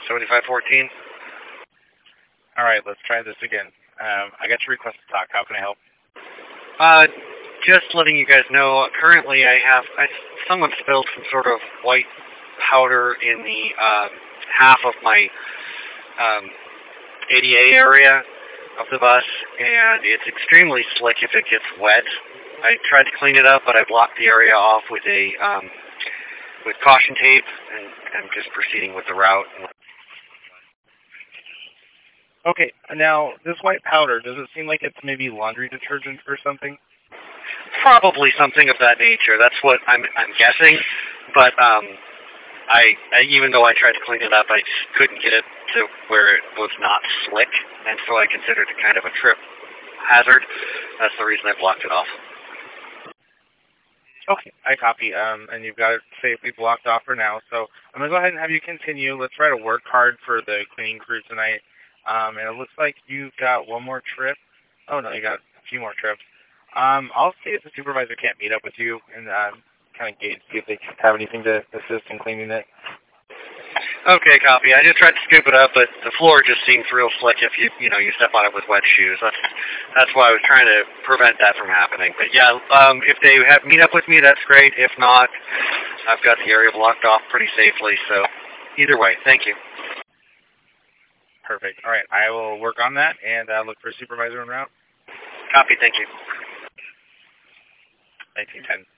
7514. All right, let's try this again. I got your request to talk. How can I help? Just letting you guys know, currently someone spilled some sort of white powder in the half of my ADA area of the bus, and it's extremely slick if it gets wet. I tried to clean it up, but I blocked the area off with with caution tape, and I'm just proceeding with the route. Okay, now, this white powder, does it seem like it's maybe laundry detergent or something? Probably something of that nature. That's what I'm guessing, but even though I tried to clean it up, I just couldn't get it to where it was not slick, and so I considered it kind of a trip hazard. That's the reason I blocked it off. Okay, I copy, and you've got it safely blocked off for now, so I'm going to go ahead and have you continue. Let's write a work card for the cleaning crew tonight, and it looks like you've got one more trip. Oh, no, you got a few more trips. I'll see if the supervisor can't meet up with you and kind of gauge, see if they have anything to assist in cleaning it. Okay, copy. I just tried to scoop it up, but the floor just seems real slick if you step on it with wet shoes. That's why I was trying to prevent that from happening. But yeah, if they meet up with me, that's great. If not, I've got the area blocked off pretty safely. So either way, thank you. Perfect. All right, I will work on that and look for a supervisor en route. Copy. Thank you. 1910.